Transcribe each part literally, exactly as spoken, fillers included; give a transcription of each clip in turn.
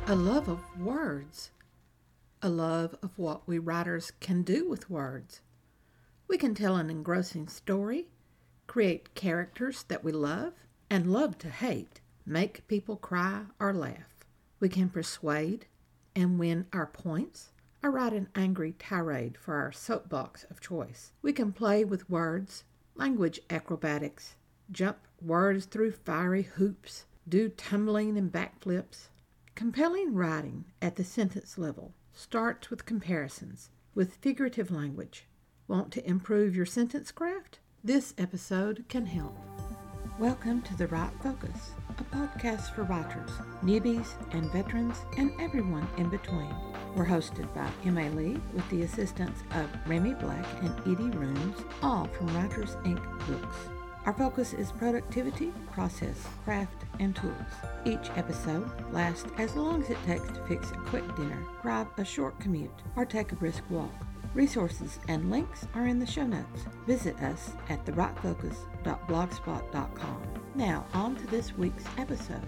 A love of words. A love of what we writers can do with words. We can tell an engrossing story, create characters that we love and love to hate, make people cry or laugh. We can persuade and win our points, or write an angry tirade for our soapbox of choice. We can play with words, language acrobatics, jump words through fiery hoops, do tumbling and backflips. Compelling writing at the sentence level starts with comparisons, with figurative language. Want to improve your sentence craft? This episode can help. Welcome to The Right Focus, a podcast for writers, newbies and veterans, and everyone in between. We're hosted by M A Lee with the assistance of Remy Black and Edie Rooms, all from Writers Incorporated books. Our focus is productivity, process, craft, and tools. Each episode lasts as long as it takes to fix a quick dinner, drive a short commute, or take a brisk walk. Resources and links are in the show notes. Visit us at the right focus dot blogspot dot com. Now, on to this week's episode.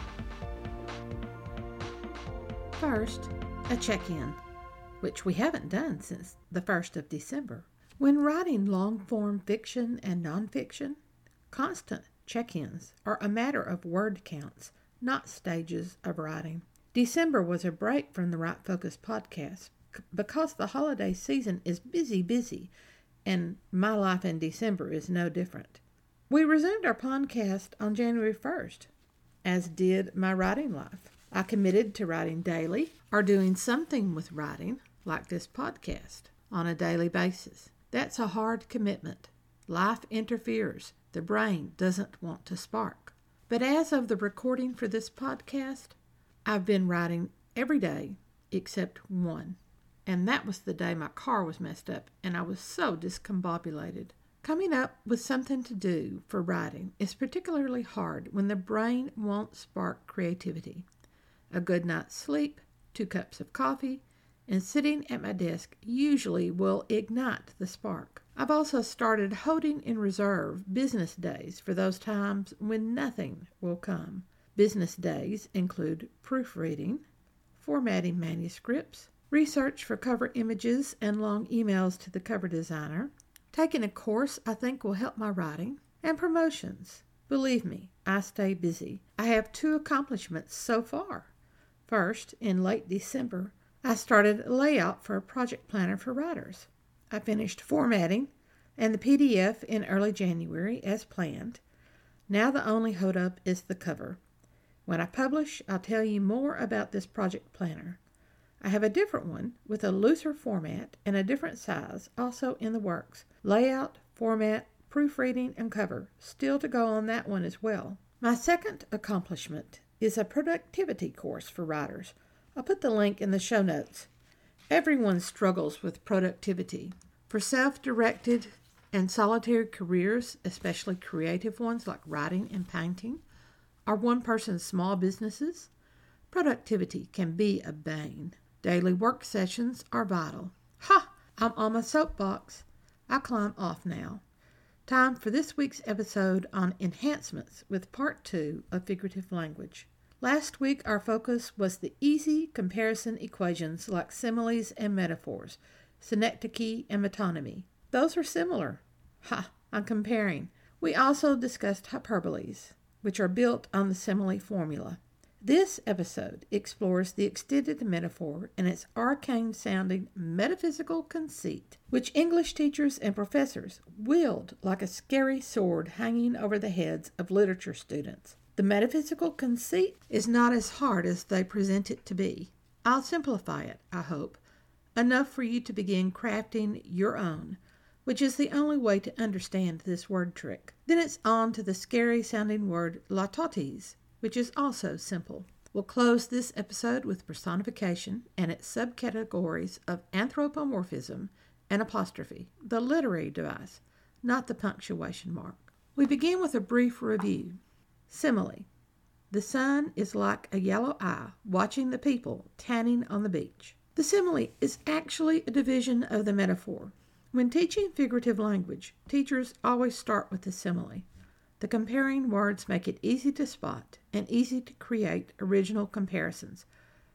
First, a check-in, which we haven't done since the first of December. When writing long-form fiction and nonfiction, constant check-ins are a matter of word counts, not stages of writing. December was a break from the Right Focus podcast because the holiday season is busy, busy, and my life in December is no different. We resumed our podcast on January first, as did my writing life. I committed to writing daily or doing something with writing, like this podcast, on a daily basis. That's a hard commitment. Life interferes. The brain doesn't want to spark. But as of the recording for this podcast, I've been writing every day except one. And that was the day my car was messed up and I was so discombobulated. Coming up with something to do for writing is particularly hard when the brain won't spark creativity. A good night's sleep, two cups of coffee, and sitting at my desk usually will ignite the spark. I've also started holding in reserve business days for those times when nothing will come. Business days include proofreading, formatting manuscripts, research for cover images and long emails to the cover designer, taking a course I think will help my writing, and promotions. Believe me, I stay busy. I have two accomplishments so far. First, in late December, I started a layout for a project planner for writers. I finished formatting and the P D F in early January as planned. Now the only holdup is the cover. When I publish, I'll tell you more about this project planner. I have a different one with a looser format and a different size also in the works. Layout, format, proofreading, and cover still to go on that one as well. My second accomplishment is a productivity course for writers. I'll put the link in the show notes. Everyone struggles with productivity. For self-directed and solitary careers, especially creative ones like writing and painting, or one-person small businesses, productivity can be a bane. Daily work sessions are vital. Ha! I'm on my soapbox. I climb off now. Time for this week's episode on enhancements with part two of figurative language. Last week, our focus was the easy comparison equations like similes and metaphors, synecdoche and metonymy. Those are similar. Ha! I'm comparing. We also discussed hyperboles, which are built on the simile formula. This episode explores the extended metaphor and its arcane-sounding metaphysical conceit, which English teachers and professors wield like a scary sword hanging over the heads of literature students. The metaphysical conceit is not as hard as they present it to be. I'll simplify it, I hope, enough for you to begin crafting your own, which is the only way to understand this word trick. Then it's on to the scary-sounding word latotes, which is also simple. We'll close this episode with personification and its subcategories of anthropomorphism and apostrophe, the literary device, not the punctuation mark. We begin with a brief review. Simile. The sun is like a yellow eye watching the people tanning on the beach. The simile is actually a division of the metaphor. When teaching figurative language, teachers always start with the simile. The comparing words make it easy to spot and easy to create original comparisons.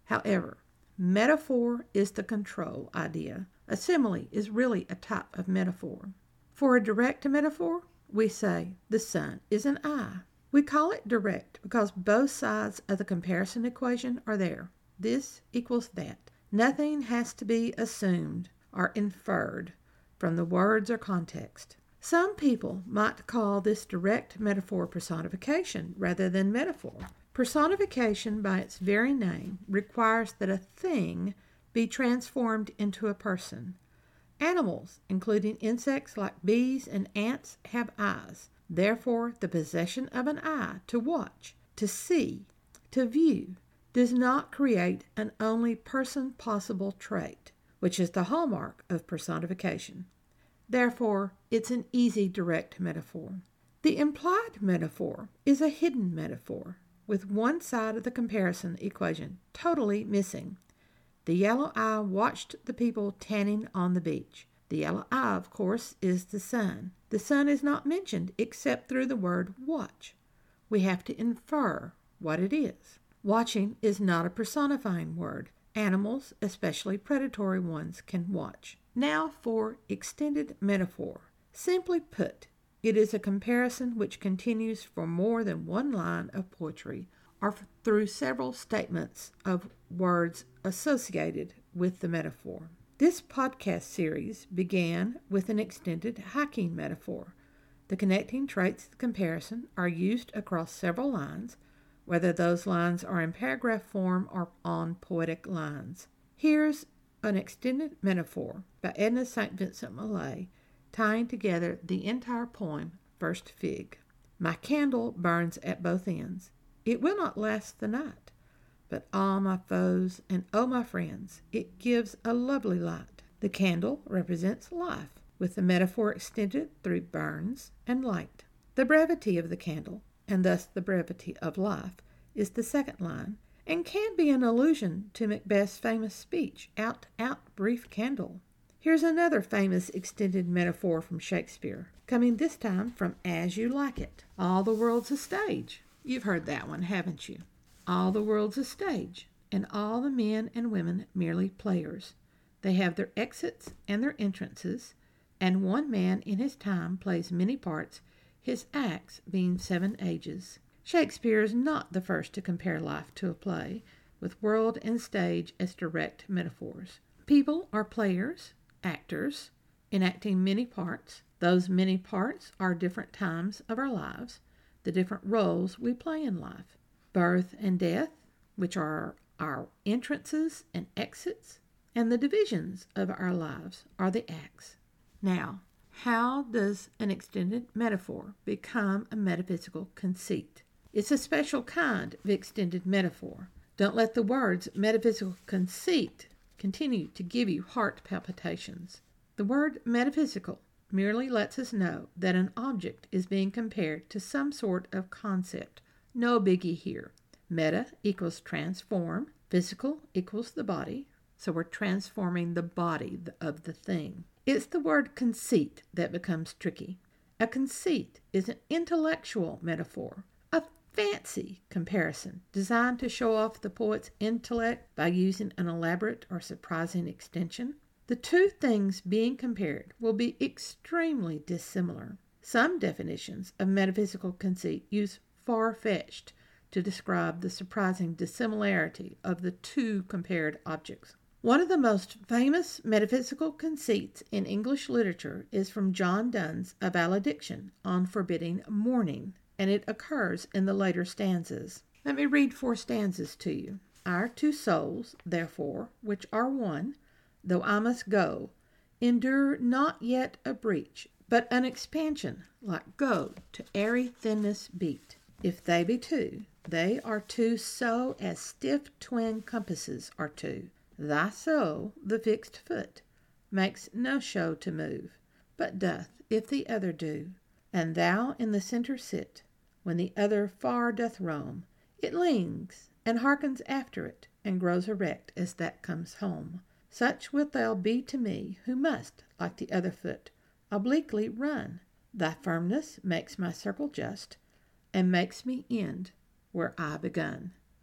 However, metaphor is the control idea. A simile is really a type of metaphor. For a direct metaphor, we say the sun is an eye. We call it direct because both sides of the comparison equation are there. This equals that. Nothing has to be assumed or inferred from the words or context. Some people might call this direct metaphor personification rather than metaphor. Personification, by its very name, requires that a thing be transformed into a person. Animals, including insects like bees and ants, have eyes. Therefore, the possession of an eye to watch, to see, to view, does not create an only person possible trait, which is the hallmark of personification. Therefore, it's an easy direct metaphor. The implied metaphor is a hidden metaphor, with one side of the comparison equation totally missing. The yellow eye watched the people tanning on the beach. The yellow eye, of course, is the sun. The sun is not mentioned except through the word watch. We have to infer what it is. Watching is not a personifying word. Animals, especially predatory ones, can watch. Now for extended metaphor. Simply put, it is a comparison which continues for more than one line of poetry or through several statements of words associated with the metaphor. This podcast series began with an extended hiking metaphor. The connecting traits of the comparison are used across several lines, whether those lines are in paragraph form or on poetic lines. Here's an extended metaphor by Edna Saint Vincent Millay, tying together the entire poem, First Fig. My candle burns at both ends. It will not last the night. But ah, my foes, and oh, my friends, it gives a lovely light. The candle represents life, with the metaphor extended through burns and light. The brevity of the candle, and thus the brevity of life, is the second line, and can be an allusion to Macbeth's famous speech, Out, out, brief candle. Here's another famous extended metaphor from Shakespeare, coming this time from As You Like It. All the world's a stage. You've heard that one, haven't you? All the world's a stage, and all the men and women merely players. They have their exits and their entrances, and one man in his time plays many parts, his acts being seven ages. Shakespeare is not the first to compare life to a play, with world and stage as direct metaphors. People are players, actors, enacting many parts. Those many parts are different times of our lives, the different roles we play in life. Birth and death, which are our entrances and exits, and the divisions of our lives are the acts. Now, how does an extended metaphor become a metaphysical conceit? It's a special kind of extended metaphor. Don't let the words metaphysical conceit continue to give you heart palpitations. The word metaphysical merely lets us know that an object is being compared to some sort of concept. No biggie here. Meta equals transform. Physical equals the body. So we're transforming the body of the thing. It's the word conceit that becomes tricky. A conceit is an intellectual metaphor, a fancy comparison designed to show off the poet's intellect by using an elaborate or surprising extension. The two things being compared will be extremely dissimilar. Some definitions of metaphysical conceit use far-fetched to describe the surprising dissimilarity of the two compared objects. One of the most famous metaphysical conceits in English literature is from John Donne's A Valediction on Forbidding Mourning, and it occurs in the later stanzas. Let me read four stanzas to you. Our two souls, therefore, which are one, though I must go, endure not yet a breach, but an expansion, like goad to airy thinness beat. If they be two, they are two so as stiff twin compasses are two. Thy soul, the fixed foot, makes no show to move, but doth, if the other do. And thou in the centre sit, when the other far doth roam. It leans, and hearkens after it, and grows erect as that comes home. Such wilt thou be to me, who must, like the other foot, obliquely run. Thy firmness makes my circle just, and makes me end where I begun.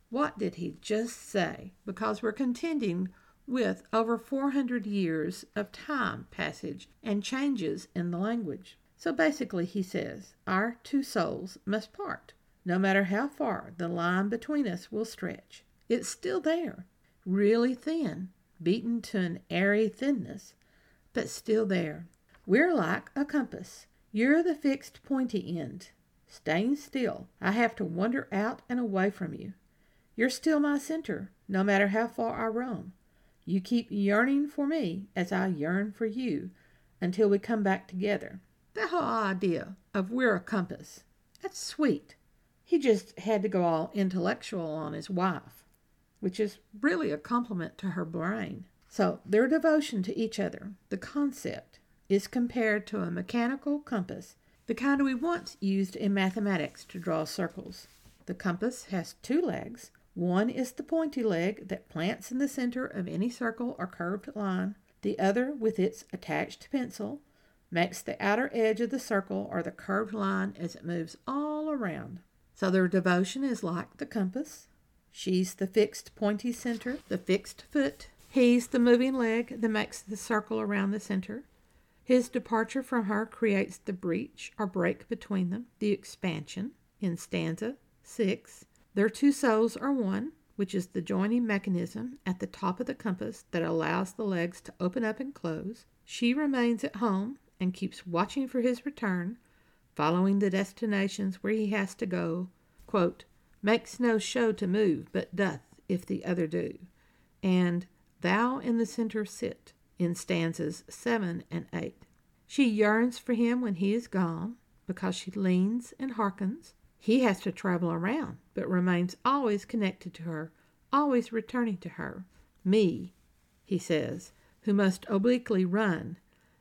What did he just say? Because we're contending with over four hundred years of time passage and changes in the language. So basically he says, our two souls must part, no matter how far the line between us will stretch. It's still there, really thin, beaten to an airy thinness, but still there. We're like a compass. You're the fixed pointy end. Staying still, I have to wander out and away from you. You're still my center, no matter how far I roam. You keep yearning for me as I yearn for you until we come back together. That whole idea of we're a compass, that's sweet. He just had to go all intellectual on his wife, which is really a compliment to her brain. So their devotion to each other, the concept, is compared to a mechanical compass, the kind we once used in mathematics to draw circles. The compass has two legs. One is the pointy leg that plants in the center of any circle or curved line. The other, with its attached pencil, makes the outer edge of the circle or the curved line as it moves all around. So their devotion is like the compass. She's the fixed pointy center, the fixed foot. He's the moving leg that makes the circle around the center. His departure from her creates the breach or break between them, the expansion, in stanza six. Their two souls are one, which is the joining mechanism at the top of the compass that allows the legs to open up and close. She remains at home and keeps watching for his return, following the destinations where he has to go, quote, makes no show to move, but doth, if the other do, and thou in the center sit, in stanzas seven and eight. She yearns for him when he is gone, because she leans and hearkens. He has to travel around, but remains always connected to her, always returning to her. Me, he says, who must obliquely run,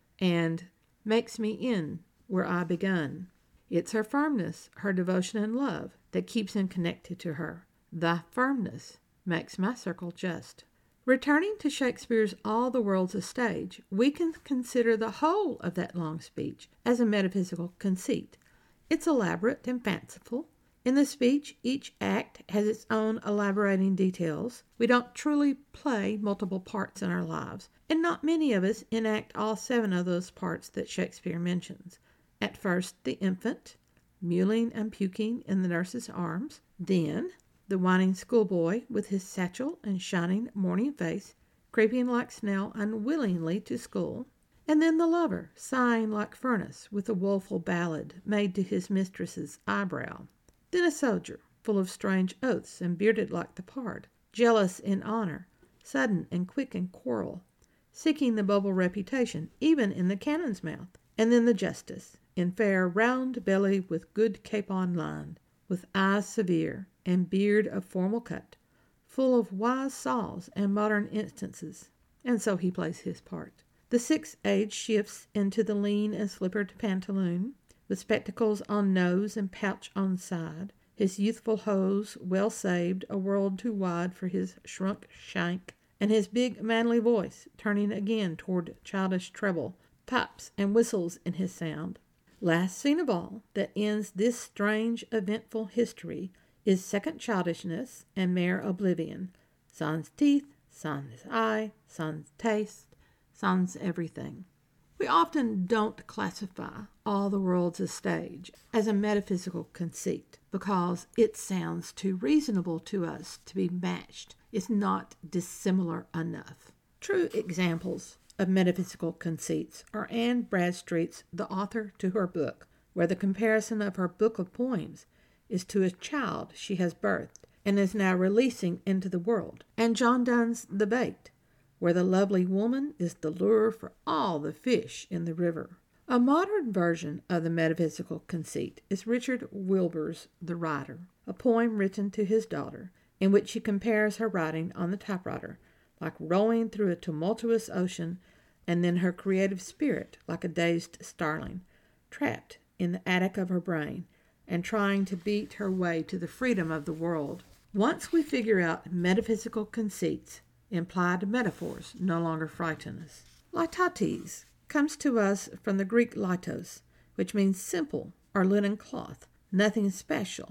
and makes me in where I begun. It's her firmness, her devotion and love, that keeps him connected to her. Thy firmness makes my circle just. Returning to Shakespeare's All the World's a Stage, we can consider the whole of that long speech as a metaphysical conceit. It's elaborate and fanciful. In the speech, each act has its own elaborating details. We don't truly play multiple parts in our lives, and not many of us enact all seven of those parts that Shakespeare mentions. At first, the infant, mewling and puking in the nurse's arms. Then, the whining schoolboy with his satchel and shining morning face, creeping like snail unwillingly to school. And then the lover, sighing like furnace with a woeful ballad made to his mistress's eyebrow. Then a soldier, full of strange oaths and bearded like the pard, jealous in honor, sudden and quick in quarrel, seeking the bubble reputation even in the cannon's mouth. And then the justice, in fair round belly with good capon lined, with eyes severe and beard of formal cut, full of wise saws and modern instances. And so he plays his part. The sixth age shifts into the lean and slippered pantaloon, with spectacles on nose and pouch on side, his youthful hose well saved a world too wide for his shrunk shank, and his big manly voice turning again toward childish treble, pipes and whistles in his sound. Last scene of all, that ends this strange, eventful history, is second childishness and mere oblivion. Sans teeth, sans eye, sans taste, sans everything. We often don't classify All the World's a Stage as a metaphysical conceit because it sounds too reasonable to us to be matched. It's not dissimilar enough. True examples of metaphysical conceits are Anne Bradstreet's The Author to Her Book, where the comparison of her book of poems is to a child she has birthed and is now releasing into the world, and John Donne's The Bait, where the lovely woman is the lure for all the fish in the river. A modern version of the metaphysical conceit is Richard Wilbur's The Rider, a poem written to his daughter, in which he compares her writing on the typewriter like rowing through a tumultuous ocean, and then her creative spirit like a dazed starling, trapped in the attic of her brain and trying to beat her way to the freedom of the world. Once we figure out metaphysical conceits, implied metaphors no longer frighten us. Litates comes to us from the Greek litos, which means simple or linen cloth, nothing special.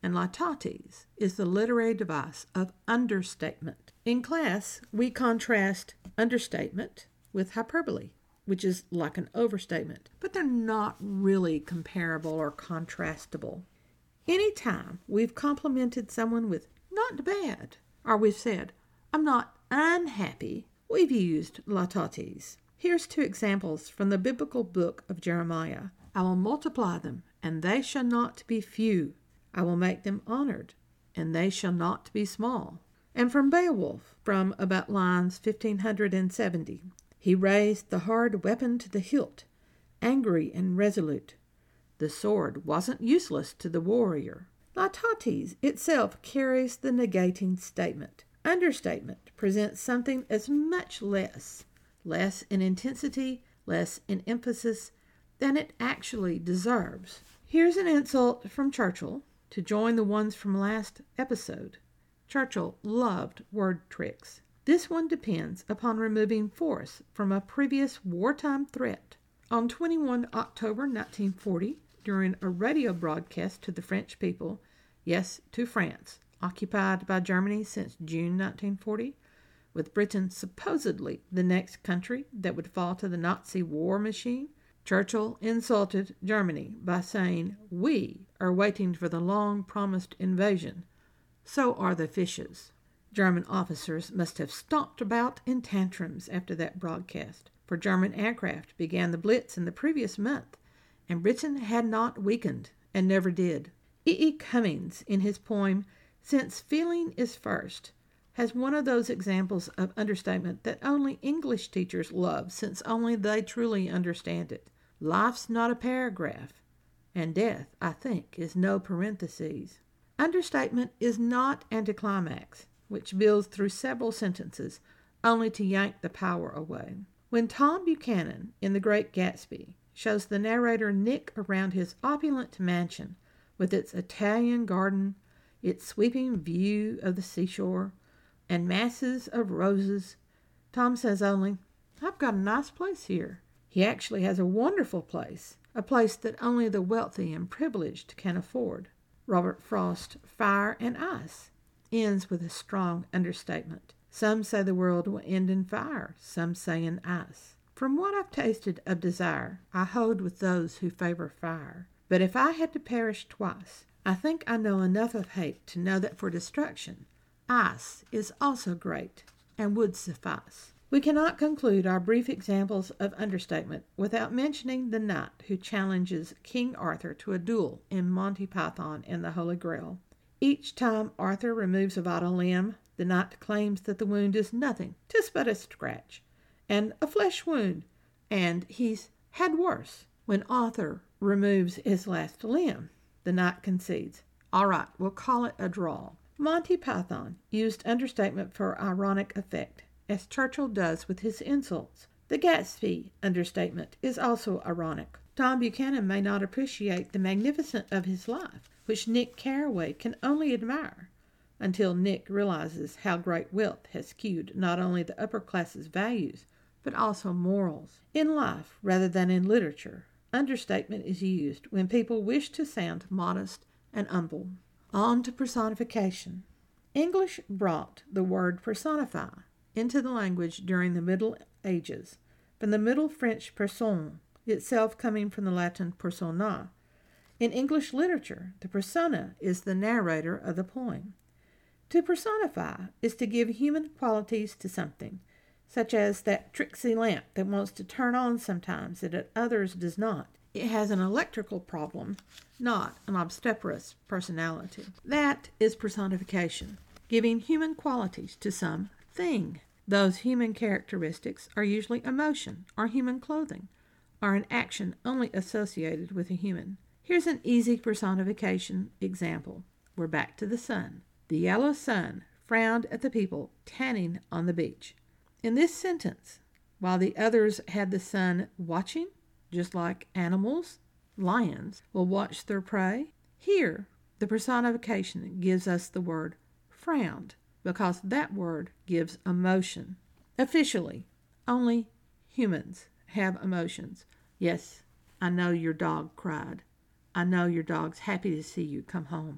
and latates is the literary device of understatement. In class, we contrast understatement with hyperbole, which is like an overstatement, but they're not really comparable or contrastable. Anytime we've complimented someone with not bad, or we've said, I'm not unhappy, we've used latates. Here's two examples from the biblical book of Jeremiah. I will multiply them, and they shall not be few. I will make them honored, and they shall not be small. And from Beowulf, from about lines fifteen seventy, he raised the hard weapon to the hilt, angry and resolute. The sword wasn't useless to the warrior. Latates itself carries the negating statement. Understatement presents something as much less, less in intensity, less in emphasis, than it actually deserves. Here's an insult from Churchill to join the ones from last episode. Churchill loved word tricks. This one depends upon removing force from a previous wartime threat. On the twenty-first of October nineteen forty, during a radio broadcast to the French people, yes, to France, occupied by Germany since June nineteen forty, with Britain supposedly the next country that would fall to the Nazi war machine, Churchill insulted Germany by saying, "We are waiting for the long-promised invasion. So are the fishes." German officers must have stomped about in tantrums after that broadcast, for German aircraft began the Blitz in the previous month, and Britain had not weakened, and never did. E. E. Cummings, in his poem Since Feeling is First, has one of those examples of understatement that only English teachers love, since only they truly understand it. Life's not a paragraph, and death, I think, is no parentheses. Understatement is not anticlimax, which builds through several sentences, only to yank the power away. When Tom Buchanan, in The Great Gatsby, shows the narrator Nick around his opulent mansion, with its Italian garden, its sweeping view of the seashore, and masses of roses, Tom says only, I've got a nice place here. He actually has a wonderful place, a place that only the wealthy and privileged can afford. Robert Frost's Fire and Ice ends with a strong understatement. Some say the world will end in fire, some say in ice. From what I've tasted of desire, I hold with those who favor fire. But if I had to perish twice, I think I know enough of hate to know that for destruction, ice is also great and would suffice. We cannot conclude our brief examples of understatement without mentioning the knight who challenges King Arthur to a duel in Monty Python and the Holy Grail. Each time Arthur removes a vital limb, the knight claims that the wound is nothing, 'tis but a scratch, and a flesh wound, and he's had worse. When Arthur removes his last limb, the knight concedes, all right, we'll call it a draw. Monty Python used understatement for ironic effect, as Churchill does with his insults. The Gatsby understatement is also ironic. Tom Buchanan may not appreciate the magnificence of his life, which Nick Carraway can only admire, until Nick realizes how great wealth has skewed not only the upper class's values, but also morals. In life, rather than in literature, understatement is used when people wish to sound modest and humble. On to personification. English brought the word personify into the language during the Middle Ages, from the Middle French personne, itself coming from the Latin persona. In English literature, the persona is the narrator of the poem. To personify is to give human qualities to something, such as that tricksy lamp that wants to turn on sometimes and at others does not. It has an electrical problem, not an obstreperous personality. That is personification, giving human qualities to some thing. Those human characteristics are usually emotion or human clothing, or an action only associated with a human. Here's an easy personification example. We're back to the sun. The yellow sun frowned at the people tanning on the beach. In this sentence, while the others had the sun watching, just like animals, lions, will watch their prey, here the personification gives us the word frowned, because that word gives emotion. Officially, only humans have emotions. Yes, I know your dog cried. I know your dog's happy to see you come home.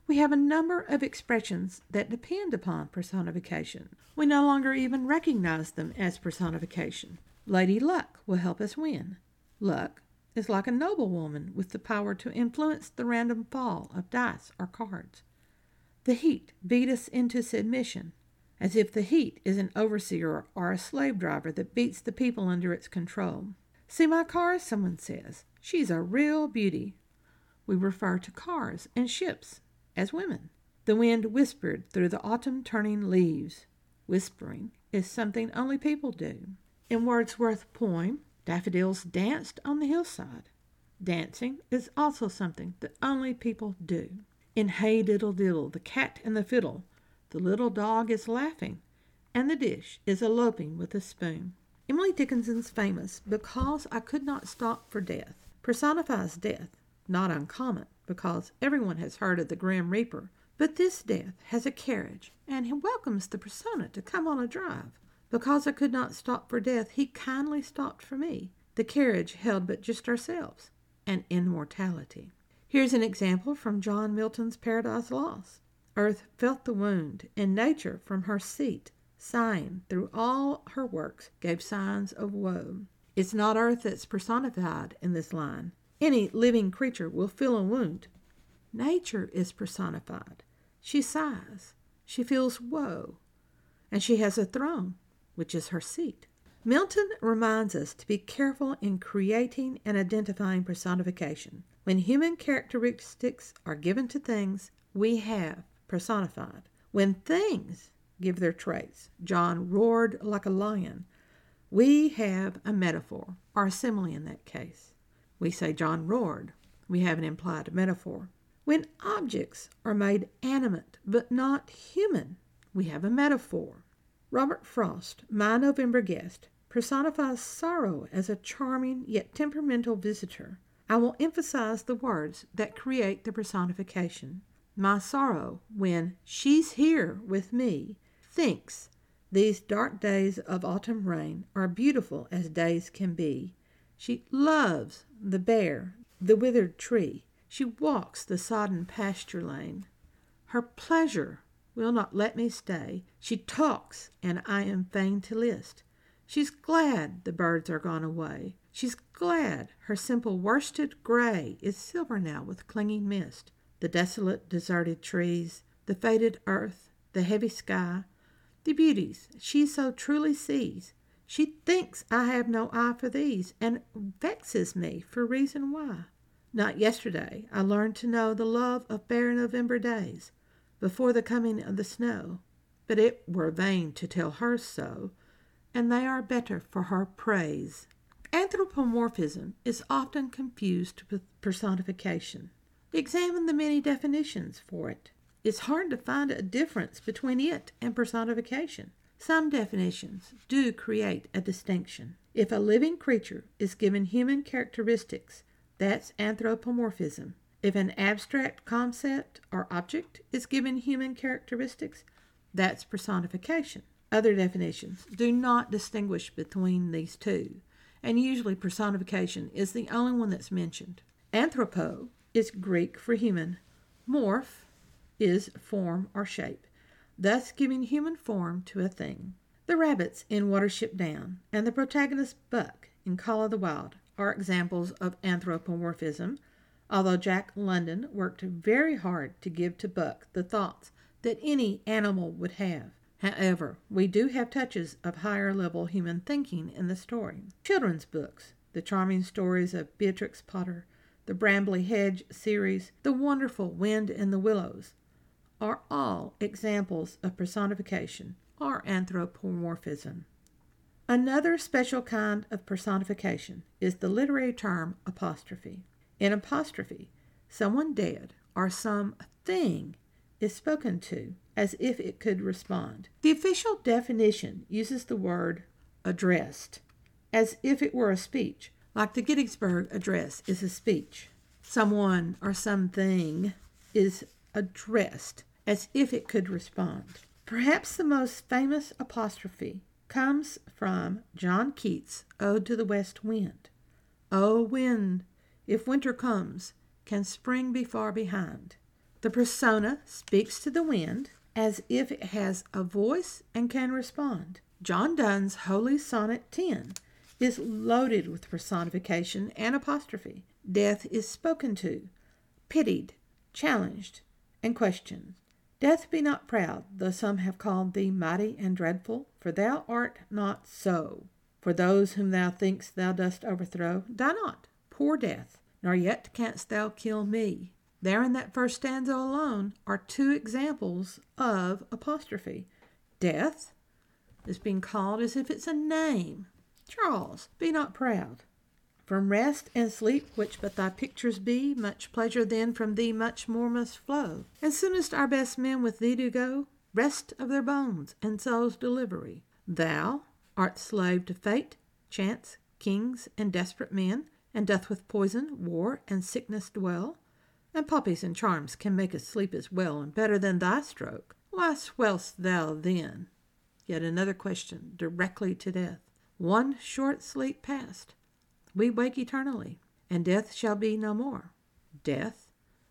We have a number of expressions that depend upon personification. We no longer even recognize them as personification. Lady Luck will help us win. Luck is like a noblewoman with the power to influence the random fall of dice or cards. The heat beat us into submission, as if the heat is an overseer or a slave driver that beats the people under its control. See my car, someone says. She's a real beauty. We refer to cars and ships as women. The wind whispered through the autumn-turning leaves. Whispering is something only people do. In Wordsworth's poem, daffodils danced on the hillside. Dancing is also something that only people do. In Hey Diddle Diddle, the cat and the fiddle, the little dog is laughing, and the dish is eloping with a spoon. Emily Dickinson's famous Because I Could Not Stop for Death personifies death, not uncommon, because everyone has heard of the Grim Reaper, but this death has a carriage, and he welcomes the persona to come on a drive. Because I could not stop for death, he kindly stopped for me. The carriage held but just ourselves, and immortality. Here's an example from John Milton's Paradise Lost. Earth felt the wound, and nature from her seat, sighing through all her works, gave signs of woe. It's not earth that's personified in this line. Any living creature will feel a wound. Nature is personified. She sighs, she feels woe, and she has a throne, which is her seat. Milton reminds us to be careful in creating and identifying personification. When human characteristics are given to things, we have personified. When things give their traits, John roared like a lion, we have a metaphor, or a simile in that case. We say John roared, we have an implied metaphor. When objects are made animate but not human, we have a metaphor. Robert Frost, my November guest, personifies sorrow as a charming yet temperamental visitor. I will emphasize the words that create the personification. My sorrow, when she's here with me, thinks these dark days of autumn rain are beautiful as days can be. She loves the bare, the withered tree. She walks the sodden pasture lane. Her pleasure will not let me stay. She talks, and I am fain to list. She's glad the birds are gone away. She's glad her simple worsted gray is silver now with clinging mist. The desolate, deserted trees, the faded earth, the heavy sky, the beauties she so truly sees. She thinks I have no eye for these, and vexes me for reason why. Not yesterday I learned to know the love of bare November days, before the coming of the snow, but it were vain to tell her so, and they are better for her praise. Anthropomorphism is often confused with personification. Examine the many definitions for it. It's hard to find a difference between it and personification. Some definitions do create a distinction. If a living creature is given human characteristics, that's anthropomorphism. If an abstract concept or object is given human characteristics, that's personification. Other definitions do not distinguish between these two, and usually personification is the only one that's mentioned. Anthropo is Greek for human. Morph is form or shape, thus giving human form to a thing. The rabbits in Watership Down and the protagonist Buck in Call of the Wild are examples of anthropomorphism, although Jack London worked very hard to give to Buck the thoughts that any animal would have. However, we do have touches of higher-level human thinking in the story. Children's books, the charming stories of Beatrix Potter, the Brambley Hedge series, The Wonderful Wind in the Willows, are all examples of personification or anthropomorphism. Another special kind of personification is the literary term apostrophe. In apostrophe, someone dead or some thing is spoken to as if it could respond. The official definition uses the word addressed as if it were a speech, like the Gettysburg Address is a speech. Someone or something is addressed as if it could respond. Perhaps the most famous apostrophe comes from John Keats' Ode to the West Wind. O wind, if winter comes, can spring be far behind? The persona speaks to the wind as if it has a voice and can respond. John Donne's Holy Sonnet ten is loaded with personification and apostrophe. Death is spoken to, pitied, challenged, and questioned. Death, be not proud, though some have called thee mighty and dreadful, for thou art not so. For those whom thou thinkst thou dost overthrow, die not, poor death, nor yet canst thou kill me. There in that first stanza alone are two examples of apostrophe. Death is being called as if it's a name. Charles, be not proud. From rest and sleep, which but thy pictures be, much pleasure then from thee much more must flow. And soonest our best men with thee do go, rest of their bones and souls delivery. Thou art slave to fate, chance, kings, and desperate men, and doth with poison, war, and sickness dwell. And poppies and charms can make us sleep as well and better than thy stroke. Why swell'st thou then? Yet another question directly to death. One short sleep past, we wake eternally, and death shall be no more. Death,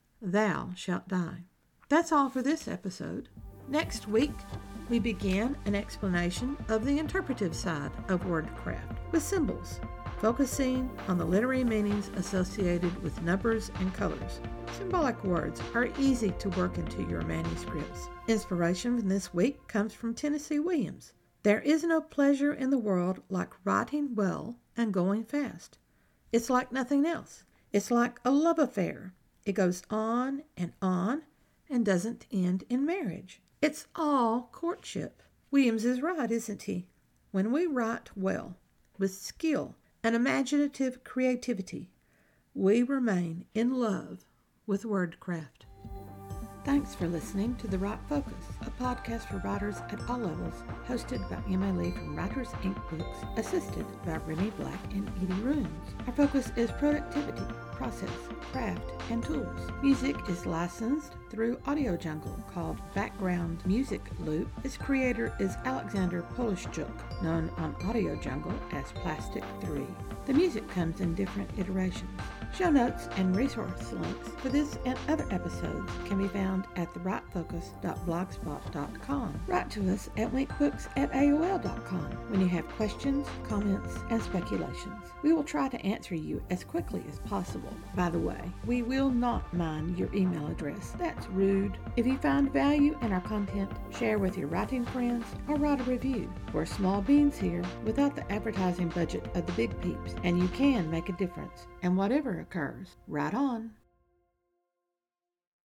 thou shalt die. That's all for this episode. Next week, we begin an explanation of the interpretive side of wordcraft with symbols, focusing on the literary meanings associated with numbers and colors. Symbolic words are easy to work into your manuscripts. Inspiration from this week comes from Tennessee Williams. There is no pleasure in the world like writing well and going fast. It's like nothing else. It's like a love affair. It goes on and on and doesn't end in marriage. It's all courtship. Williams is right, isn't he? When we write well, with skill and imaginative creativity, we remain in love with wordcraft. Thanks for listening to The Write Focus, a podcast for writers at all levels, hosted by Emma Lee from Writers Incorporated Books, assisted by Renee Black and Edie Runes. Our focus is productivity, process, craft, and tools. Music is licensed through Audio Jungle, called Background Music Loop. Its creator is Alexander Polishchuk, known on Audio Jungle as Plastic three. The music comes in different iterations. Show notes and resource links for this and other episodes can be found at the write focus dot blogspot dot com. Write to us at winkbooks at A O L dot com when you have questions, comments, and speculations. We will try to answer you as quickly as possible. By the way, we will not mind your email address. That's rude. If you find value in our content, share with your writing friends or write a review. We're small beans here without the advertising budget of the big peeps, and you can make a difference. And whatever occurs, write on.